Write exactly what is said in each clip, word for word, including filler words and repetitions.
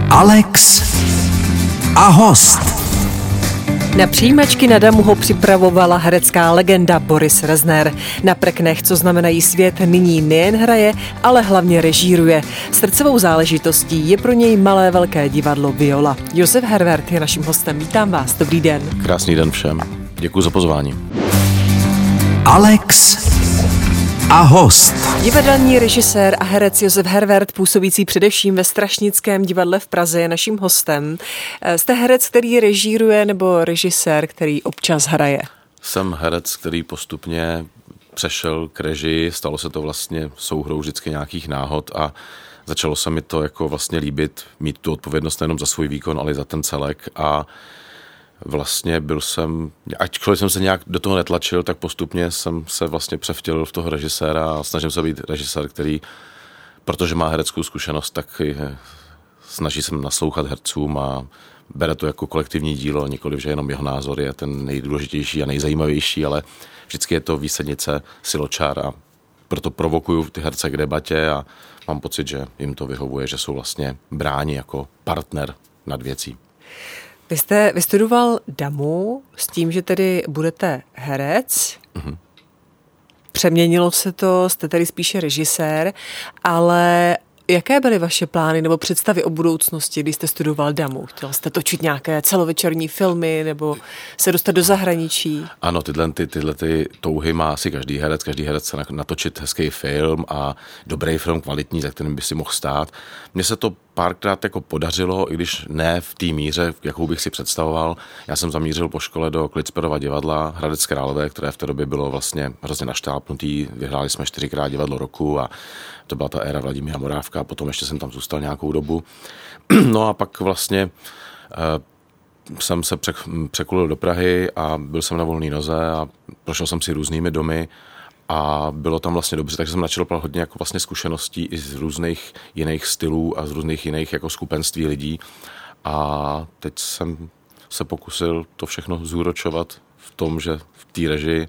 Alex a host. Na přijímačky na Damu ho připravovala herecká legenda Boris Rezner. Na prknech, co znamenají svět, nyní nejen hraje, ale hlavně režíruje. Srdcovou záležitostí je pro něj malé velké divadlo Viola. Josef Hervert je naším hostem. Vítám vás. Dobrý den. Krásný den všem. Děkuji za pozvání. Alex a host. Divadelní režisér a herec Josef Hervert, působící především ve Strašnickém divadle v Praze, je naším hostem. Jste herec, který režíruje, nebo režisér, který občas hraje? Jsem herec, který postupně přešel k režii. Stalo se to vlastně souhrou vždycky nějakých náhod a začalo se mi to jako vlastně líbit, mít tu odpovědnost nejenom za svůj výkon, ale i za ten celek. A vlastně byl jsem, ačkoliv jsem se nějak do toho netlačil, tak postupně jsem se vlastně převtělil v toho režiséra a snažím se být režisér, který, protože má hereckou zkušenost, tak snaží se naslouchat hercům a bere to jako kolektivní dílo, nikoliv, že jenom jeho názor je ten nejdůležitější a nejzajímavější, ale vždycky je to výsednice, siločár a proto provokuju ty herce k debatě a mám pocit, že jim to vyhovuje, že jsou vlastně bráni jako partner nad věcí. Vy jste vystudoval Damu s tím, že tedy budete herec. Mm-hmm. Přeměnilo se to, jste tedy spíše režisér, ale jaké byly vaše plány nebo představy o budoucnosti, když jste studoval Damu? Chtěl jste točit nějaké celovečerní filmy nebo se dostat do zahraničí? Ano, tyhle, ty, tyhle ty touhy má asi každý herec. Každý herec chce natočit hezký film a dobrý film, kvalitní, za kterým by si mohl stát. Mně se to párkrát jako podařilo, i když ne v té míře, jakou bych si představoval. Já jsem zamířil po škole do Klitsperova divadla Hradec Králové, které v té době bylo vlastně hrozně naštápnutý. Vyhráli jsme čtyřikrát divadlo roku a to byla ta éra Vladimíra Morávka. Potom ještě jsem tam zůstal nějakou dobu. No a pak vlastně uh, jsem se překulil do Prahy a byl jsem na volné noze a prošel jsem si různými domy. A bylo tam vlastně dobře, takže jsem načerpal hodně jako vlastně zkušeností i z různých jiných stylů a z různých jiných jako skupenství lidí. A teď jsem se pokusil to všechno zúročovat v tom, že v té režii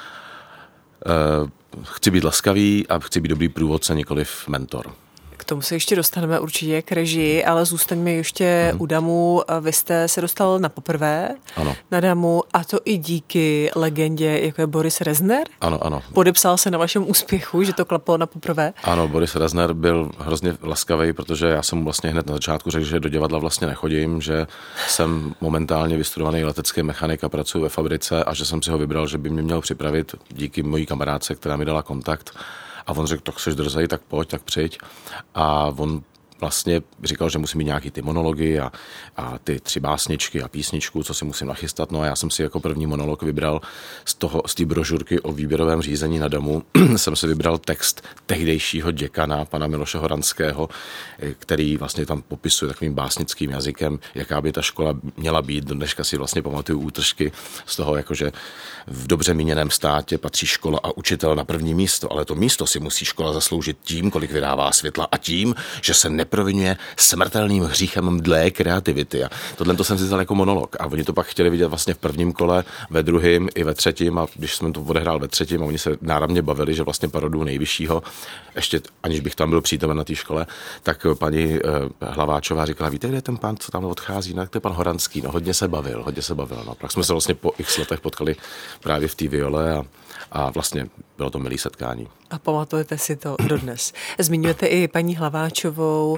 eh, chci být laskavý a chci být dobrý průvodce, nikoliv mentor. K tomu se ještě dostaneme určitě k režii, ale zůstaňme ještě hmm. u Damu. Vy jste se dostal na poprvé ano. na Damu a to i díky legendě, jako je Boris Rezner? Ano, ano. Podepsal se na vašem úspěchu, že to klaplo na poprvé? Ano, Boris Rezner byl hrozně laskavý, protože já jsem mu vlastně hned na začátku řekl, že do divadla vlastně nechodím, že jsem momentálně vystudovaný letecký mechanik a pracuji ve fabrice a že jsem si ho vybral, že by mě měl připravit díky mojí kamarádce, která mi dala kontakt. A on řekl, tak jsi drzej, tak pojď, tak přijď. A on vlastně říkal, že musím mít nějaký ty monology a, a ty tři básničky a písničku, co si musím nachystat. No a já jsem si jako první monolog vybral z toho, z té brožurky o výběrovém řízení na Damu. jsem si vybral text tehdejšího děkana, pana Miloše Horanského, který vlastně tam popisuje takovým básnickým jazykem, jaká by ta škola měla být. Dneška si vlastně pamatuju útržky z toho, jakože v dobře míněném státě patří škola a učitel na první místo, ale to místo si musí škola zasloužit tím, kolik vydává světla a tím, že se neprovinuje smrtelným hříchem mdlé kreativity. A tohle to jsem si vzal jako monolog. A oni to pak chtěli vidět vlastně v prvním kole, ve druhém i ve třetím. A když jsem to odehrál ve třetím a oni se náramně bavili, že vlastně parodu nejvyššího, ještě aniž bych tam byl přítomen na té škole, tak paní eh, Hlaváčová říkala, víte, kde je ten pán, co tam odchází? No, to je pan Horanský. No, hodně se bavil, hodně se bavil. No. Pak jsme se vlastně po x letech potkali právě v té Viole a, a vlastně bylo to milé setkání. A pamatujete si to dodnes. Zmiňujete i paní Hlaváčovou,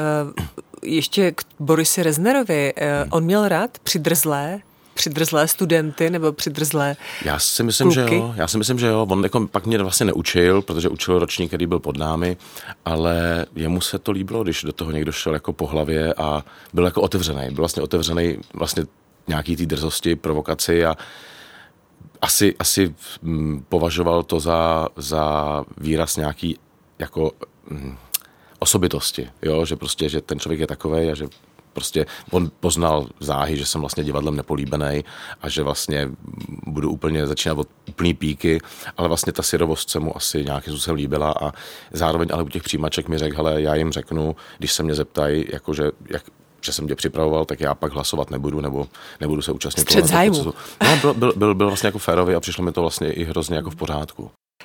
ještě k Borisi Reznerovi. On měl rád přidrzlé, přidrzlé studenty nebo přidrzlé Já si myslím, kluky? že jo. Já si myslím, že jo. On jako pak mě vlastně neučil, protože učil ročník, který byl pod námi, ale jemu se to líbilo, když do toho někdo šel jako po hlavě a byl jako otevřený. Byl vlastně otevřený vlastně nějaký té drzosti, provokaci a asi, asi hm, považoval to za, za výraz nějaký jako hm, osobitosti, jo? Že prostě, že ten člověk je takovej a že prostě on poznal záhy, že jsem vlastně divadlem nepolíbenej a že vlastně budu úplně začínat od úplný píky, ale vlastně ta syrovost se mu asi nějakým způsobem líbila a zároveň ale u těch přijímaček mi řekl, hele, já jim řeknu, když se mě zeptají, jakože, jak, že jsem tě připravoval, tak já pak hlasovat nebudu, nebo nebudu se účastnit. Střet zájmu. No, byl, byl, byl, byl vlastně jako férový a přišlo mi to vlastně i hrozně jako v pořádku.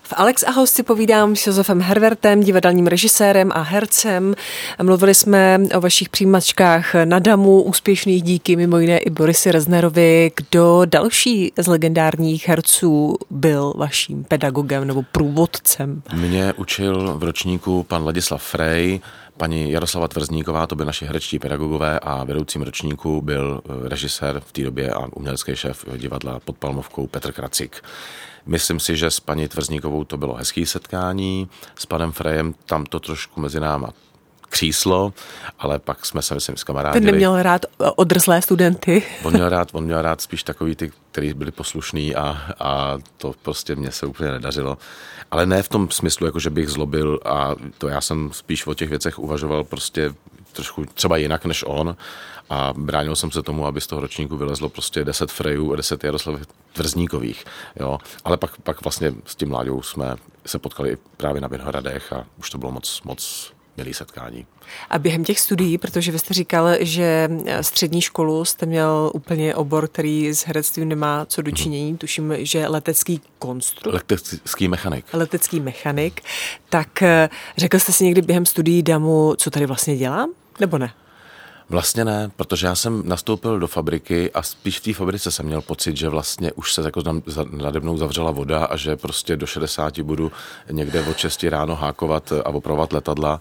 V Alex a host si povídám s Josefem Hervertem, divadelním režisérem a hercem. Mluvili jsme o vašich přijímačkách na Damu, úspěšných díky mimo jiné i Borisi Reznerovi. Kdo další z legendárních herců byl vaším pedagogem nebo průvodcem? Mě učil v ročníku pan Ladislav Frej, paní Jaroslava Tvrzníková, to byli naši herečtí pedagogové, a vedoucím ročníku byl režisér v té době a umělecký šéf divadla pod Palmovkou Petr Kracik. Myslím si, že s paní Tvrzníkovou to bylo hezký setkání, s panem Frejem tam to trošku mezi náma kříslo, ale pak jsme se, myslím, zkamarádili. Ten neměl rád odrzlé studenty. On měl rád, on měl rád spíš takový ty, kteří byli poslušní a, a to prostě mně se úplně nedařilo. Ale ne v tom smyslu, jako že bych zlobil, a to já jsem spíš o těch věcech uvažoval prostě trošku třeba jinak než on a bránil jsem se tomu, aby z toho ročníku vylezlo prostě deset Frejů a deset Jaroslav Tvrzníkových. Jo. Ale pak, pak vlastně s tím Láďou jsme se potkali právě na Vinohradech a už to bylo moc, moc milý setkání. A během těch studií, protože vy jste říkal, že střední školu jste měl úplně obor, který s herectvím nemá co dočinění, hmm. tuším, že letecký konstrukt. Letecký mechanik. Letecký mechanik. Tak řekl jste si někdy během studií Damu, co tady vlastně dělám, nebo ne? Vlastně ne, protože já jsem nastoupil do fabriky a spíš v té fabrice jsem měl pocit, že vlastně už se jako nade mnou zavřela voda a že prostě do šedesáti budu někde od šesti ráno hákovat a opravovat letadla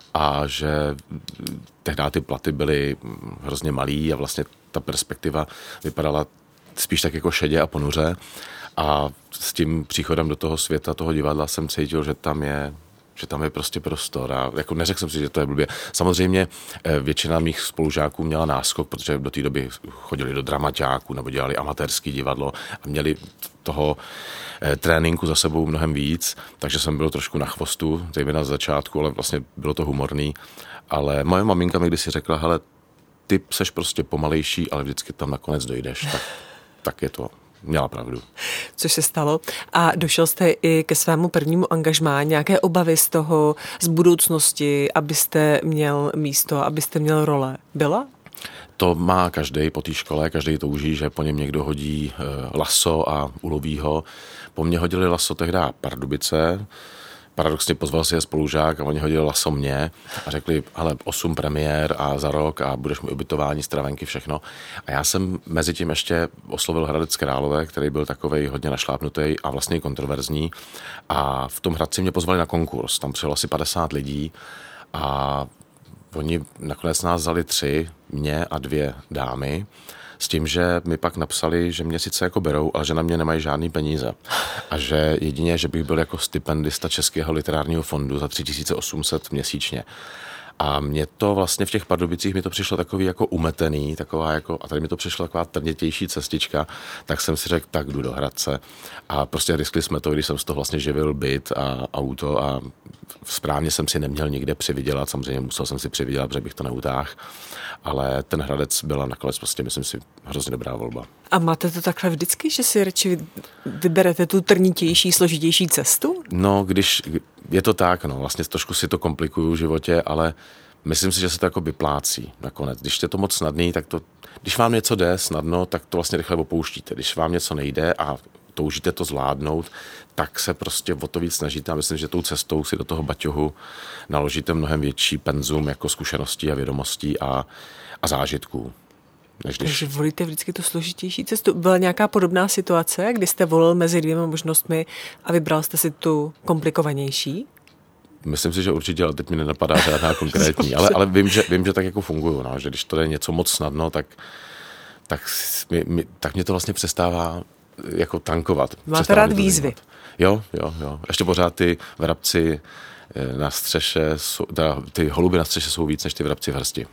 a že tehdy ty platy byly hrozně malý a vlastně ta perspektiva vypadala spíš tak jako šedě a ponuře a s tím příchodem do toho světa, toho divadla jsem cítil, že tam je že tam je prostě prostor a jako neřekl jsem si, že to je blbě. Samozřejmě většina mých spolužáků měla náskok, protože do té doby chodili do dramaťáků nebo dělali amatérský divadlo a měli toho tréninku za sebou mnohem víc, takže jsem byl trošku na chvostu, zejména z začátku, ale vlastně bylo to humorný. Ale moje maminka mi kdysi řekla, hele, ty seš prostě pomalejší, ale vždycky tam nakonec dojdeš, tak, tak je to. Měla pravdu. Což se stalo. A došel jste i ke svému prvnímu angažmá, nějaké obavy z toho, z budoucnosti, abyste měl místo, abyste měl role. Byla? To má každý po té škole, každý touží, že po něm někdo hodí laso a uloví ho. Po mně hodili laso tehdy Pardubice. Paradoxně pozval si je spolužák a oni hodili laso mě a řekli, hele, osm premiér a za rok a budeš mi ubytování, stravenky, všechno. A já jsem mezi tím ještě oslovil Hradec Králové, který byl takovej hodně našlápnutý a vlastně kontroverzní. A v tom Hradci mě pozvali na konkurs. Tam přijelo asi padesát lidí a oni nakonec nás vzali tři, mě a dvě dámy. S tím, že mi pak napsali, že mě sice jako berou, ale že na mě nemají žádný peníze. A že jedině, že bych byl jako stipendista Českého literárního fondu za tři tisíce osm set měsíčně. A mě to vlastně v těch Pardubicích mi to přišlo takový jako umetený, taková jako, a tady mi to přišlo taková trnětější cestička, tak jsem si řekl, tak jdu do Hradce. A prostě riskli jsme to, když jsem z toho vlastně živil byt a auto a správně jsem si neměl nikde přivydělat, samozřejmě musel jsem si přivydělat, protože bych to neutáhl, ale ten Hradec byla nakonec prostě, myslím si, hrozně dobrá volba. A máte to takhle vždycky, že si radši vyberete tu trnitější, složitější cestu? No, když je to tak, no, vlastně trošku si to komplikuju v životě, ale myslím si, že se to jako vyplácí nakonec. Když je to moc snadný, tak to, když vám něco jde snadno, tak to vlastně rychle opouštíte. Když vám něco nejde a toužíte to zvládnout, tak se prostě o to víc snažíte a myslím, že tou cestou si do toho baťohu naložíte mnohem větší penzum jako zkušeností a vědomostí a, a zážitků. Než když... Takže volíte vždycky tu složitější cestu. Byla nějaká podobná situace, kdy jste volil mezi dvěma možnostmi a vybral jste si tu komplikovanější? Myslím si, že určitě, ale teď mi nenapadá žádná konkrétní. ale, ale vím, že, vím, že tak jako fungují, no, že když to je něco moc snadno, tak, tak, mi, mi, tak mě to vlastně přestává jako tankovat. Máte rád výzvy? Zajímat. Jo, jo, jo. Ještě pořád ty vrabci na střeše, teda ty holuby na střeše jsou víc než ty vrabci v hrsti.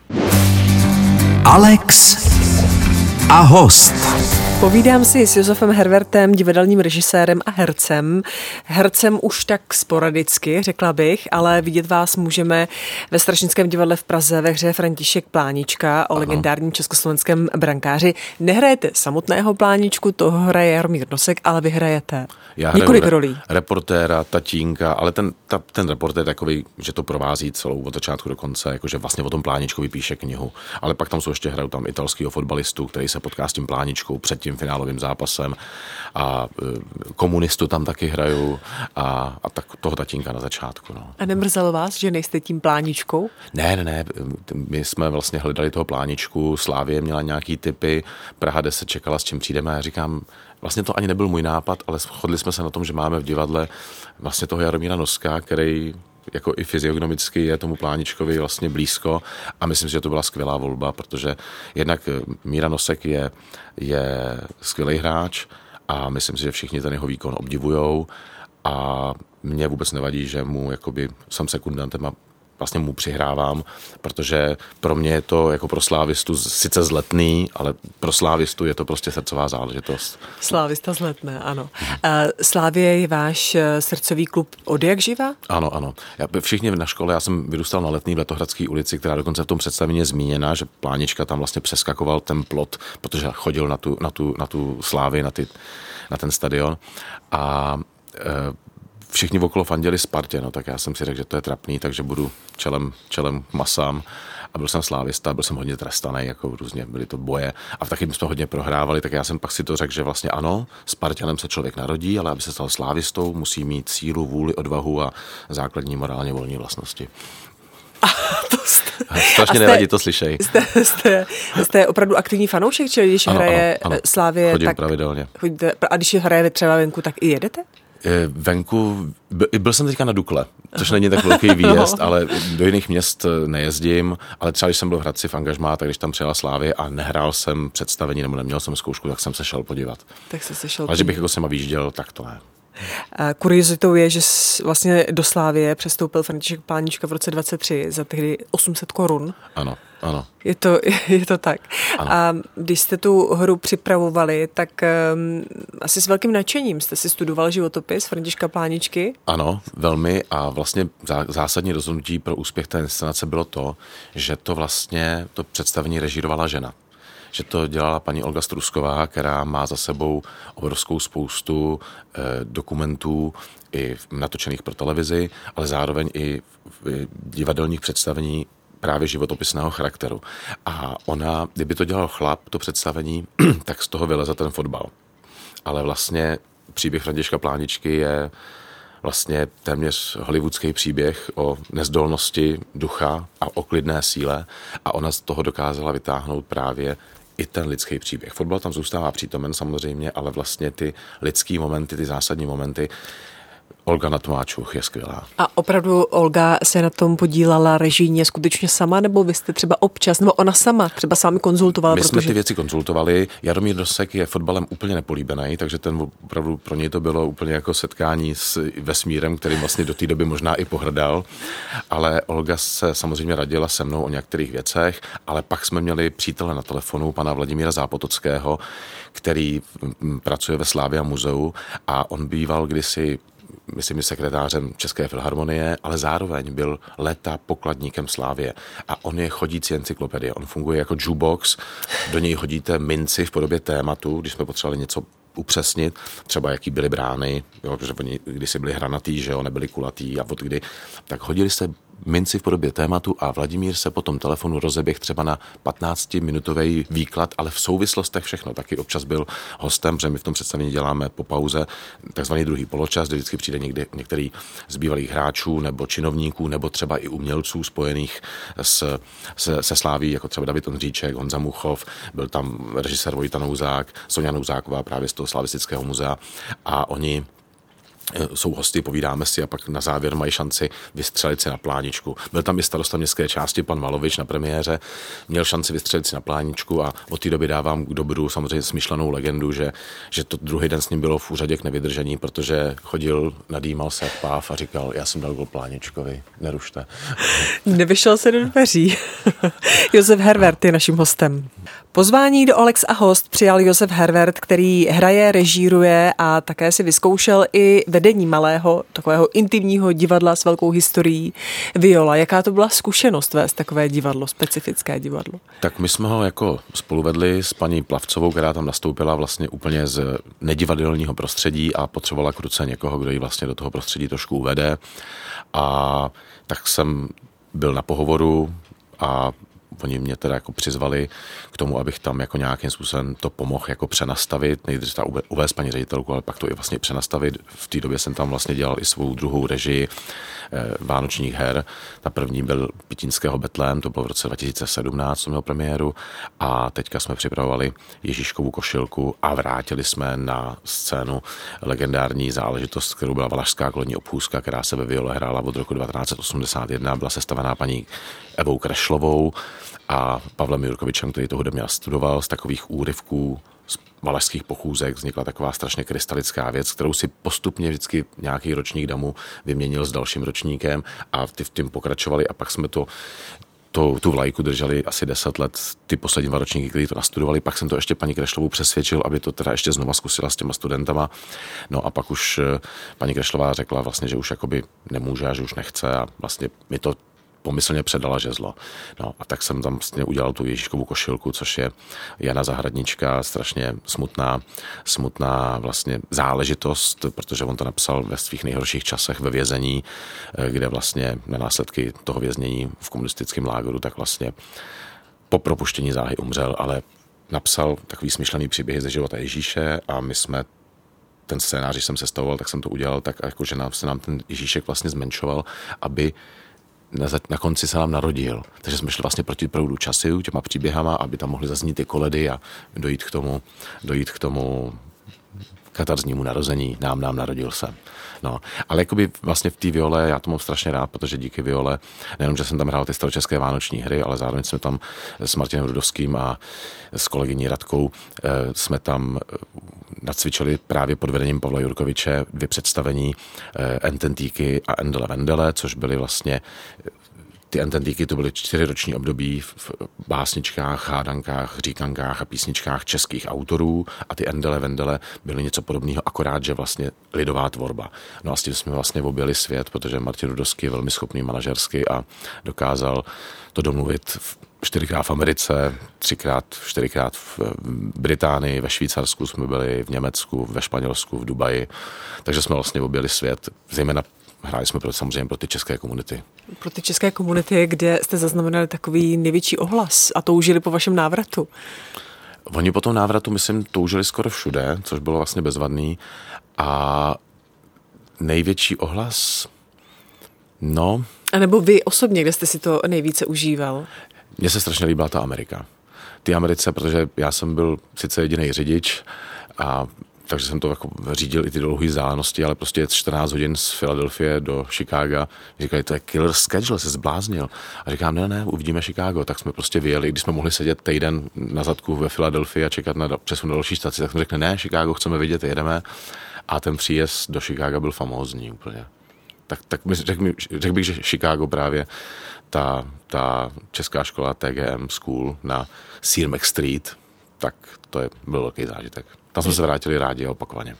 Alex a host. Povídám si s Josefem Hervertem, divadelním režisérem a hercem. Hercem už tak sporadicky, řekla bych, ale vidět vás můžeme ve Strašnickém divadle v Praze ve hře František Plánička o Aha. legendárním československém brankáři. Nehrajete samotného Pláničku, toho hraje Jaromír Nosek, ale vy hrajete Já několik re- rolí. Reportéra, tatínka, ale ten, ta, ten reportér takový, že to provází celou od začátku do konce, jakože vlastně o tom Pláničkovi píše knihu. Ale pak tam jsou ještě hrajou tam italského fotbalistu, který se potká s tím Pláničkou, předtím tím finálovým zápasem a Komunistu tam taky hraju a, a tak toho tatínka na začátku. No. A nemrzelo vás, že nejste tím Pláničkou? Ne, ne, ne, my jsme vlastně hledali toho Pláničku, Slávie měla nějaký typy, Praha deset čekala, s čím přijdeme a já říkám, vlastně to ani nebyl můj nápad, ale shodli jsme se na tom, že máme v divadle vlastně toho Jaromíra Noska, který jako i fyziognomicky je tomu Pláničkovi vlastně blízko a myslím si, že to byla skvělá volba, protože jednak Míra Nosek je, je skvělý hráč a myslím si, že všichni ten jeho výkon obdivujou a mě vůbec nevadí, že mu jakoby jsem sekundantem a vlastně mu přihrávám, protože pro mě je to jako pro slávistu sice zletný, ale pro slávistu je to prostě srdcová záležitost. Slávista zletné, ano. Slávie je váš srdcový klub od jak živa? Ano, ano. Já, všichni na škole, já jsem vyrůstal na Letný v Letohradské ulici, která dokonce v tom představení je zmíněna, že Plánička tam vlastně přeskakoval ten plot, protože chodil na tu, na tu, na tu Slávii, na, ty, na ten stadion a e, všichni okolo fandili Spartě, no tak já jsem si řekl, že to je trapný, takže budu čelem, čelem masám a byl jsem slávista, byl jsem hodně trestaný, jako různě byly to boje a v taky jsme hodně prohrávali, tak já jsem pak si to řekl, že vlastně ano, Spartanem se člověk narodí, ale aby se stal slávistou, musí mít sílu, vůli, odvahu a základní morálně volní vlastnosti. A to jste, strašně jste, nevadí, to slyšej. Jste, jste, jste opravdu aktivní fanoušek, čili když ano, hraje ano, ano. Slávie, chodím tak pravidelně. Chodíte, a když hraje třeba venku, tak i jedete? Venku, byl jsem teďka na Dukle, což není tak velký výjezd, ale do jiných měst nejezdím, ale třeba když jsem byl v Hradci v angažmá, tak když tam přijela Slávie a nehrál jsem představení nebo neměl jsem zkoušku, tak jsem se šel podívat. Tak se šel ale že bych jako s nima výjížděl, tak to ne. Kuriozitou je, že vlastně do Slávie přestoupil František Plánička v roce dvacet tři za tehdy osm set korun. Ano, ano. Je to, je to tak. Ano. A když jste tu hru připravovali, tak um, asi s velkým nadšením jste si studoval životopis Františka Pláničky? Ano, velmi a vlastně zásadní rozhodnutí pro úspěch té inscenace bylo to, že to vlastně to představení režírovala žena. Že to dělala paní Olga Strusková, která má za sebou obrovskou spoustu eh, dokumentů i natočených pro televizi, ale zároveň i v divadelních představení právě životopisného charakteru. A ona, kdyby to dělal chlap, to představení, tak z toho vyleze ten fotbal. Ale vlastně příběh Františka Pláničky je vlastně téměř hollywoodský příběh o nezdolnosti ducha a o klidné síle a ona z toho dokázala vytáhnout právě i ten lidský příběh. Fotbal tam zůstává přítomen samozřejmě, ale vlastně ty lidský momenty, ty zásadní momenty, Olga Natmáčuch je skvělá. A opravdu Olga se na tom podílala režijně skutečně sama, nebo vy jste třeba občas, nebo ona sama třeba s vámi konzultovala? My protože... jsme ty věci konzultovali. Jaromír Nosek je fotbalem úplně nepolíbený, takže ten opravdu pro něj to bylo úplně jako setkání s vesmírem, který vlastně do té doby možná i pohrdal. Ale Olga se samozřejmě radila se mnou o některých věcech, ale pak jsme měli přítele na telefonu, pana Vladimíra Zápotockého, který pracuje ve Slavia muzeu a on býval kdysi myslím, sekretářem České filharmonie, ale zároveň byl léta pokladníkem Slávie. A on je chodící encyklopedie. On funguje jako jukebox, do něj hodíte minci v podobě tématu, když jsme potřebovali něco upřesnit, třeba jaký byly brány, jo, protože oni kdysi byli hranatý, že jo, nebyli kulatý a od kdy, tak hodili se minci v podobě tématu a Vladimír se po tom telefonu rozeběh třeba na patnáctiminutový výklad, ale v souvislostech všechno. Taky občas byl hostem, protože my v tom představení děláme po pauze takzvaný druhý poločas, kde vždycky přijde někdy, některý z bývalých hráčů nebo činovníků, nebo třeba i umělců spojených s, se, se Sláví, jako třeba David Ondříček, Honza Muchov, byl tam režisér Vojta Nouzák, Soňa Nouzáková právě z toho Slavistického muzea a oni jsou hosty, povídáme si a pak na závěr mají šanci vystřelit si na Pláničku. Byl tam i starosta městské části, pan Malovič na premiéře, měl šanci vystřelit si na Pláničku a od té doby dávám k dobru samozřejmě smyšlenou legendu, že, že to druhý den s ním bylo v úřadě k nevydržení, protože chodil, nadýmal se jak páv a říkal, já jsem dal gol Pláničkovi, nerušte. Nevyšel se do dveří. Josef Hervert je naším hostem. Pozvání do Olex a host přijal Josef Hervert, který hraje, režíruje a také si vyzkoušel i vedení malého, takového intimního divadla s velkou historií Viola. Jaká to byla zkušenost vést takové divadlo, specifické divadlo? Tak my jsme ho jako spoluvedli s paní Plavcovou, která tam nastoupila vlastně úplně z nedivadelního prostředí a potřebovala k ruce někoho, kdo ji vlastně do toho prostředí trošku uvede. A tak jsem byl na pohovoru a oni mě teda jako přizvali k tomu, abych tam jako nějakým způsobem to pomohl jako přenastavit, nejdřív ta uvést paní ředitelku, ale pak to i vlastně přenastavit. V té době jsem tam vlastně dělal i svou druhou režii eh, vánočních her. Ta první byl Pitínského Betlém, to bylo v roce dva tisíce sedmnáct, to mělo premiéru, a teďka jsme připravovali Ježíškovu košilku a vrátili jsme na scénu legendární záležitost, kterou byla Valašská kolonní obchůzka, která se ve Viole hrála od roku devatenáct osmdesát jedna, byla sestavená paní Evou Krešlovou a Pavlem Jurkovičem, který to hudebně studoval. Z takových úryvků z valašských pochůzek vznikla taková strašně krystalická věc, kterou si postupně vždycky nějaký ročník damu vyměnil s dalším ročníkem a ty v tím pokračovali a pak jsme to To, tu vlajku drželi asi deset let, ty poslední dva ročníky, kteří to nastudovali, pak jsem to ještě paní Krešlovou přesvědčil, aby to teda ještě znova zkusila s těma studentama. No a pak už paní Krešlová řekla vlastně, že už jakoby nemůže a že už nechce a vlastně mi to pomyslně předala žezlo. No a tak jsem tam vlastně udělal tu Ježíškovu košilku, což je Jana Zahradnička, strašně smutná, smutná vlastně záležitost, protože on to napsal ve svých nejhorších časech ve vězení, kde vlastně na následky toho věznění v komunistickém lágru, tak vlastně po propuštění záhy umřel, ale napsal takový smyšlený příběhy ze života Ježíše a my jsme ten scénář, když jsem sestavoval, tak jsem to udělal tak, jako že nám, se nám ten Ježíšek vlastně zmenšoval, aby Na, na konci se nám narodil. Takže jsme šli vlastně proti proudu času těma příběhama, aby tam mohly zaznít ty koledy a dojít k tomu, dojít k tomu katarznímu narození. Nám, nám narodil se. No, ale jakoby vlastně v té Viole, já to mám strašně rád, protože díky Viole, nejenom, že jsem tam hrál ty staročeské vánoční hry, ale zároveň jsme tam s Martinem Rudovským a s kolegyní Radkou jsme tam nacvičili právě pod vedením Pavla Jurkoviče dvě představení Ententíky a Endele Vendele, což byly vlastně ty Ententíky, to byly čtyři roční období v básničkách, hádankách, říkankách a písničkách českých autorů a ty Endele Vendele byly něco podobného, akorát, že vlastně lidová tvorba. No a s tím jsme vlastně objeli svět, protože Martin Rudovský je velmi schopný manažersky a dokázal to domluvit v čtyřikrát v Americe, třikrát, čtyřikrát v Británii, ve Švýcarsku jsme byli, v Německu, ve Španělsku, v Dubaji. Takže jsme vlastně objeli svět, zejména hráli jsme pro, samozřejmě pro ty české komunity. Pro ty české komunity, kde jste zaznamenali takový největší ohlas a toužili po vašem návratu? Oni po tom návratu, myslím, toužili skoro všude, což bylo vlastně bezvadný. A největší ohlas, no... A nebo vy osobně, kde jste si to nejvíce užíval? Mně se strašně líbila ta Amerika. Ty Americe, protože já jsem byl sice jediný řidič, a takže jsem to jako řídil i ty dlouhé vzdálenosti, ale prostě čtrnáct hodin z Filadelfie do Chicaga. Říkali, to je killer schedule, se zbláznil. A říkám, ne, ne, uvidíme Chicago. Tak jsme prostě vyjeli, když jsme mohli sedět týden na zadku ve Filadelfii a čekat na přesun do další staci, tak jsme řekli, ne, Chicago chceme vidět, jedeme. A ten příjezd do Chicaga byl famózní úplně. Tak, tak řekl, řekl bych, že Chicago právě ta, ta česká škola T G M School na Sir Mac Street, tak to je, byl velký zážitek. Tam jsme se vrátili rádi a opakovaně.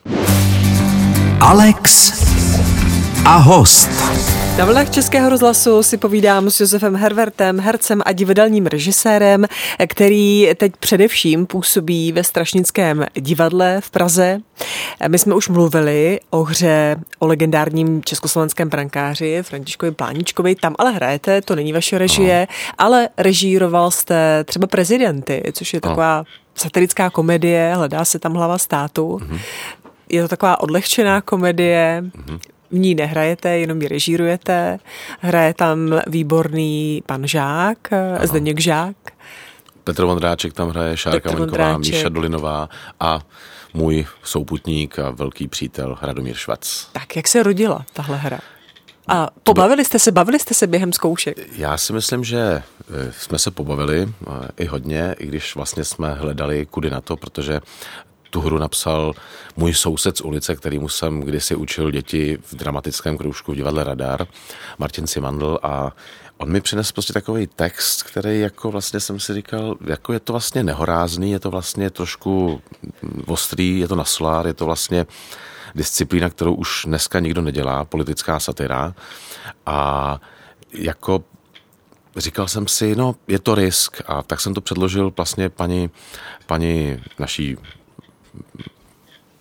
Alex a host. Na vlnách Českého rozhlasu si povídám s Josefem Hervertem, hercem a divadelním režisérem, který teď především působí ve Strašnickém divadle v Praze. My jsme už mluvili o hře o legendárním československém brankáři Františkovi Pláničkovi, tam ale hrajete, to není vaše režie, no. Ale režíroval jste třeba Prezidenty, což je taková no. satirická komedie, hledá se tam hlava státu. Mm-hmm. Je to taková odlehčená komedie, mm-hmm. V ní nehrajete, jenom ji režírujete. Hraje tam výborný pan Žák, ano. Zdeněk Žák. Petr Vondráček tam hraje, Šárka Maňková, Míša Dolinová a můj souputník a velký přítel Radomír Švac. Tak jak se rodila tahle hra? A pobavili jste se, bavili jste se během zkoušek? Já si myslím, že jsme se pobavili i hodně, i když vlastně jsme hledali kudy na to, protože tu hru napsal můj soused z ulice, kterýmu jsem kdysi učil děti v dramatickém kroužku v divadle Radar, Martin Simandl, a on mi přinesl prostě takový text, který jako vlastně jsem si říkal, jako je to vlastně nehorázný, je to vlastně trošku ostrý, je to na solár, je to vlastně disciplína, kterou už dneska nikdo nedělá, politická satira, a jako říkal jsem si, no je to risk, a tak jsem to předložil vlastně paní, paní naší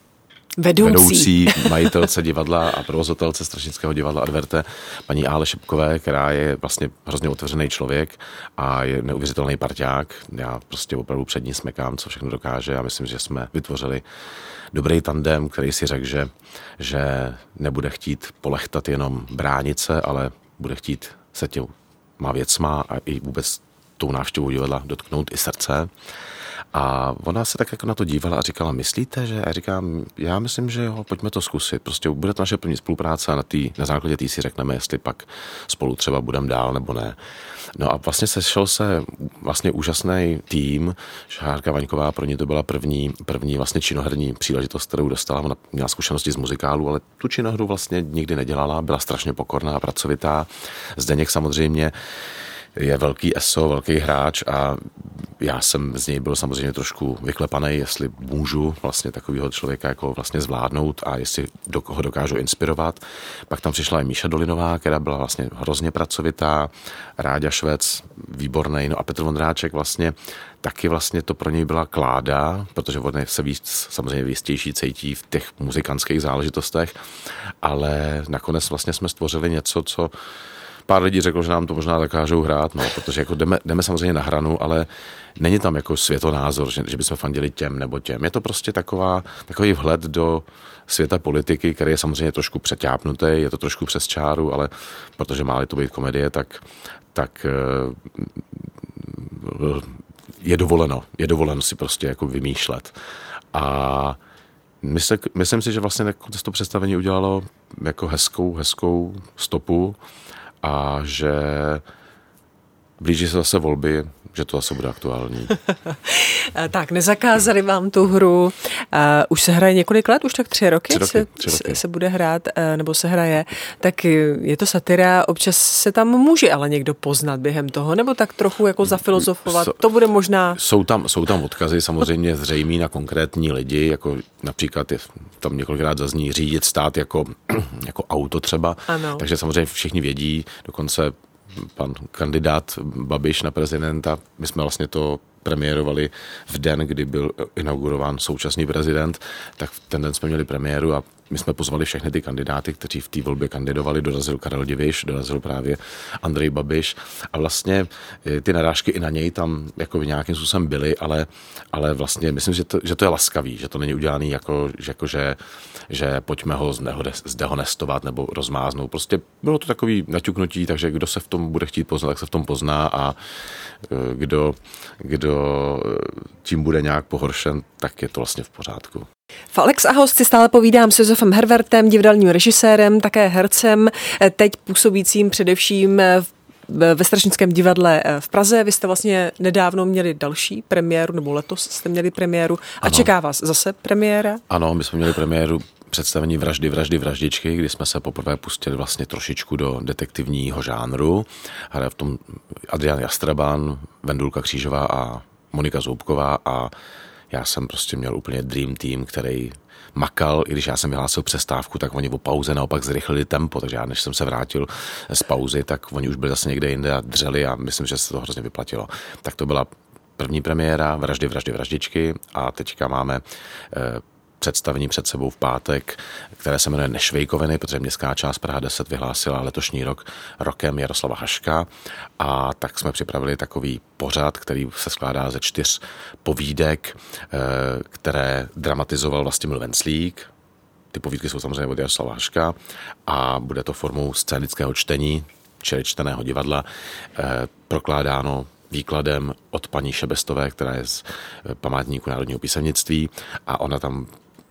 vedoucí, vedoucí majitelce divadla a provozatelce Strašnického divadla Adverte, paní Ále Šipkové, která je vlastně hrozně otevřený člověk a je neuvěřitelný parťák. Já prostě opravdu před ní smekám, co všechno dokáže a myslím, že jsme vytvořili dobrý tandem, který si řekl, že, že nebude chtít polechtat jenom bránit se, ale bude chtít se těma věcma a i vůbec tou návštěvou divadla dotknout i srdce. A ona se tak jako na to dívala a říkala, myslíte, že? A říkám, já myslím, že jo, pojďme to zkusit. Prostě bude to naše první spolupráce a na, tý, na základě té si řekneme, jestli pak spolu třeba budeme dál nebo ne. No a vlastně sešel se vlastně úžasný tým. Šárka Vaňková, pro ní to byla první, první vlastně činoherní příležitost, kterou dostala. Ona měla zkušenosti z muzikálu, ale tu činohru vlastně nikdy nedělala, byla strašně pokorná a pracovitá. Zdeněk samozřejmě je velký eso, velký hráč a já jsem z něj byl samozřejmě trošku vyklepaný, jestli můžu vlastně takového člověka jako vlastně zvládnout a jestli do, ho dokážu inspirovat. Pak tam přišla i Míša Dolinová, která byla vlastně hrozně pracovitá, Ráďa Švec, výborný, no a Petr Vondráček vlastně taky vlastně to pro něj byla kláda, protože on se víc samozřejmě jistější cítí v těch muzikantských záležitostech, ale nakonec vlastně jsme stvořili něco, co pár lidí řeklo, že nám to možná dokážou hrát, no, protože jako jdeme, jdeme samozřejmě na hranu, ale není tam jako světonázor, že, že bychom fandili těm nebo těm. Je to prostě taková, takový vhled do světa politiky, který je samozřejmě trošku přeťápnutý, je to trošku přes čáru, ale protože má-li to být komedie, tak, tak je dovoleno, je dovoleno si prostě jako vymýšlet. A mysl, myslím si, že vlastně to představení udělalo jako hezkou, hezkou stopu, a že blíží se zase volby, že to zase bude aktuální. Tak, nezakázali vám tu hru. Uh, už se hraje několik let, už tak tři roky, tři roky, se, tři roky. se bude hrát, uh, nebo se hraje. Tak je to satira, občas se tam může ale někdo poznat během toho, nebo tak trochu jako zafilozofovat. So, to bude možná... Jsou tam, jsou tam odkazy samozřejmě zřejmý na konkrétní lidi, jako například je, tam několikrát zazní řídit stát jako, jako auto třeba. Ano. Takže samozřejmě všichni vědí, dokonce pan kandidát Babiš na prezidenta, my jsme vlastně to premiérovali v den, kdy byl inaugurován současný prezident, tak v ten den jsme měli premiéru a my jsme pozvali všechny ty kandidáty, kteří v té volbě kandidovali, dorazil Karel Diviš, dorazil právě Andrej Babiš a vlastně ty narážky i na něj tam jako nějakým způsobem byly, ale, ale vlastně myslím, že to, že to je laskavý, že to není udělaný jako, jako že, že pojďme ho zdehonestovat nebo rozmáznout. Prostě bylo to takový naťuknutí, takže kdo se v tom bude chtít poznat, tak se v tom pozná a kdo, kdo tím bude nějak pohoršen, tak je to vlastně v pořádku. V Alex a host si stále povídám s Josefem Hervertem, divadelním režisérem, také hercem, teď působícím především ve Strašnickém divadle v Praze. Vy jste vlastně nedávno měli další premiéru, nebo letos jste měli premiéru a ano. Čeká vás zase premiéra? Ano, my jsme měli premiéru představení Vraždy, vraždy, vraždičky, kdy jsme se poprvé pustili vlastně trošičku do detektivního žánru. Hraje v tom Adrian Jastraban, Vendulka Křížová a Monika Zoubková a já jsem prostě měl úplně dream team, který makal, i když já jsem vyhlásil přestávku, tak oni o pauze naopak zrychlili tempo, takže já než jsem se vrátil z pauzy, tak oni už byli zase někde jinde a dřeli a myslím, že se to hrozně vyplatilo. Tak to byla první premiéra Vraždy, vraždy, vraždičky a teďka máme eh, představení před sebou v pátek, které se jmenuje Nešvejkoviny, protože městská část Praha deset vyhlásila letošní rok rokem Jaroslava Haška a tak jsme připravili takový pořad, který se skládá ze čtyř povídek, které dramatizoval Vlastimil Venclík. Ty povídky jsou samozřejmě od Jaroslava Haška a bude to formou scénického čtení, čili čteného divadla, prokládáno výkladem od paní Šebestové, která je z Památníku národního písemnictví a ona tam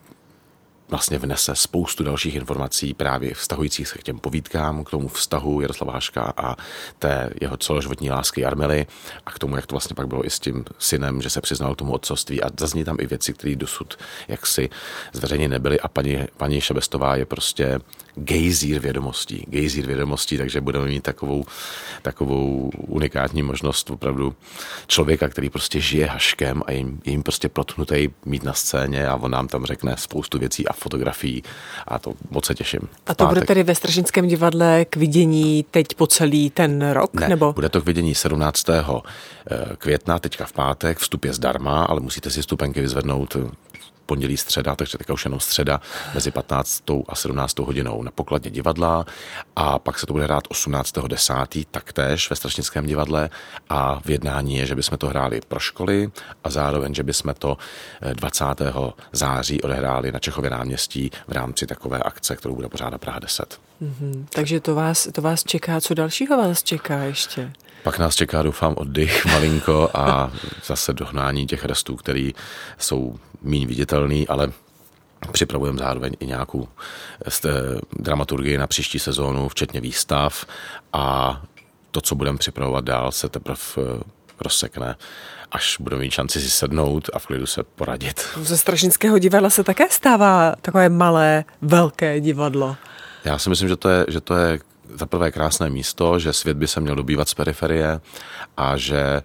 vlastně vnese spoustu dalších informací právě vztahujících se k těm povídkám, k tomu vztahu Jaroslava Haška a té jeho celoživotní lásky Jarmily a k tomu, jak to vlastně pak bylo i s tím synem, že se přiznal tomu otcovství a zazní tam i věci, které dosud jaksi zveřejně nebyly a paní, paní Šebestová je prostě gejzír vědomostí, gejzír vědomostí, takže budeme mít takovou, takovou unikátní možnost opravdu člověka, který prostě žije Haškem a jim, jim prostě protnutý mít na scéně a on nám tam řekne spoustu věcí a fotografií a to moc se těším. A to bude tedy ve Strašnickém divadle k vidění teď po celý ten rok? Ne, nebo? Bude to k vidění sedmnáctého května, teďka v pátek, vstup je zdarma, ale musíte si vstupenky vyzvednout pondělí, středa, takže teďka už jenom středa mezi patnáctou a sedmnáctou hodinou na pokladně divadla a pak se to bude hrát osmnáctého desátého taktéž ve Strašnickém divadle a v jednání je, že bychom to hráli pro školy a zároveň, že bychom to dvacátého září odehráli na Čechově náměstí v rámci takové akce, kterou bude pořádat Praha deset. Mm-hmm. Takže to vás, to vás čeká, co dalšího vás čeká ještě? Pak nás čeká, doufám, oddych malinko a zase dohnání těch restů, který jsou míň viditelný, ale připravujeme zároveň i nějakou dramaturgii na příští sezónu, včetně výstav a to, co budeme připravovat dál, se teprve rozsekne, až budeme mít šanci si sednout a v klidu se poradit. Ze Strašnického divadla se také stává takové malé, velké divadlo. Já si myslím, že to je, že to je za prvé krásné místo, že svět by se měl dobývat z periferie a že e,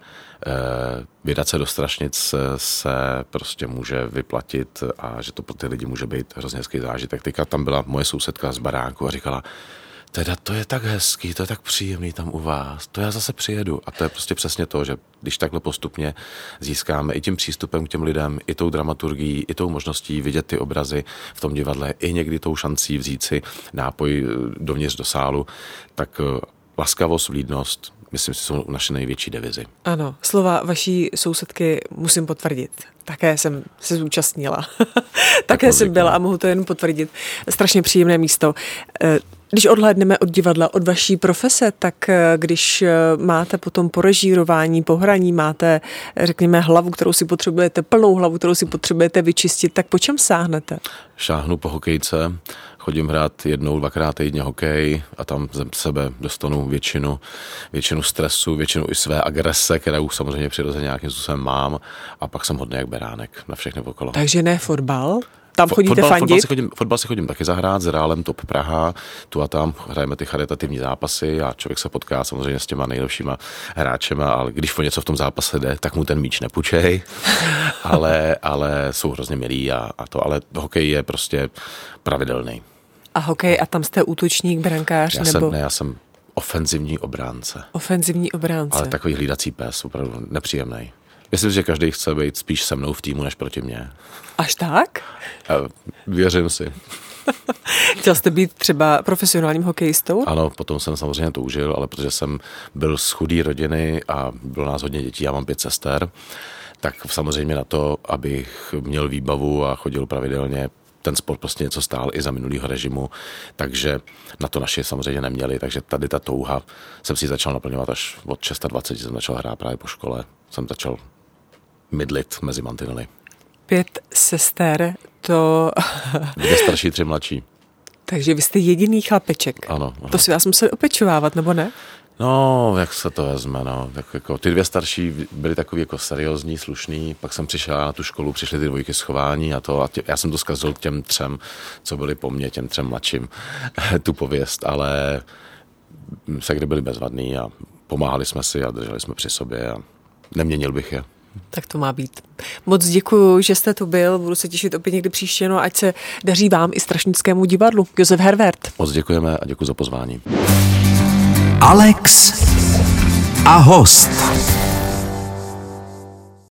vydat se do Strašnic se prostě může vyplatit a že to pro ty lidi může být hrozně hezký zážitek. Teďka tam byla moje sousedka z baráku a říkala, teda to je tak hezký, to je tak příjemný tam u vás, to já zase přijedu. A to je prostě přesně to, že když takhle postupně získáme i tím přístupem k těm lidem, i tou dramaturgií, i tou možností vidět ty obrazy v tom divadle, i někdy tou šancí vzít si nápoj dovnitř do sálu, tak laskavost, vlídnost, myslím si, jsou naše největší devizy. Ano, slova vaší sousedky musím potvrdit. Také jsem se zúčastnila. Také jsem byla a mohu to jen potvrdit. Strašně příjemné místo. Když odhlédneme od divadla, od vaší profese, tak když máte potom po režírování, po hraní, máte, řekněme, hlavu, kterou si potřebujete, plnou hlavu, kterou si potřebujete vyčistit, tak po čem sáhnete? Šáhnu po hokejce, chodím hrát jednou, dvakrát týdně hokej a tam ze sebe dostanu většinu, většinu stresu, většinu i své agrese, kterou samozřejmě přirozeně nějakým způsobem mám a pak jsem hodný jak beránek na všechny okolo. Takže ne fotbal? Tam chodíte fotbal, fandit? Fotbal si, chodím, fotbal si chodím taky zahrát s Reálem Top Praha, tu a tam hrajeme ty charitativní zápasy a člověk se potká samozřejmě s těma nejlepšíma hráčema, ale když o něco v tom zápase jde, tak mu ten míč nepůjčej, ale, ale jsou hrozně milí a, a to, ale hokej je prostě pravidelný. A hokej a tam jste útočník, brankář? Já nebo... jsem, ne, já jsem ofenzivní obránce. Ofenzivní obránce. Ale takový hlídací pes, opravdu nepříjemný. Myslím, že každý chce být spíš se mnou v týmu, než proti mně. Až tak? Věřím si. Chtěl jste být třeba profesionálním hokejistou? Ano, potom jsem samozřejmě toužil, ale protože jsem byl z chudé rodiny a bylo nás hodně dětí, já mám pět sester, tak samozřejmě na to, abych měl výbavu a chodil pravidelně, ten sport prostě něco stál i za minulýho režimu, takže na to naši samozřejmě neměli, takže tady ta touha jsem si začal naplňovat až od dvacet šest, jsem začal hrát právě po škole, jsem začal mydlit mezi mantinely. Pět sester, to... Dvě starší, tři mladší. Takže vy jste jediný chlapeček. Ano. ano. To si vás museli opečovávat, nebo ne? No, jak se to vezme, no. Tak jako, ty dvě starší byly takový jako seriózní, slušný, pak jsem přišel na tu školu, přišly ty dvojky schování a to a tě, já jsem to zkazil těm třem, co byli po mně, těm třem mladším, tu pověst, ale se kdy byli bezvadný a pomáhali jsme si a drželi jsme při sobě a neměnil bych je. Tak to má být. Moc děkuju, že jste tu byl, budu se těšit opět někdy příště, no ať se daří vám i Strašnickému divadlu. Josef Hervert. Moc děkujeme a děkuji za pozvání. Alex a host.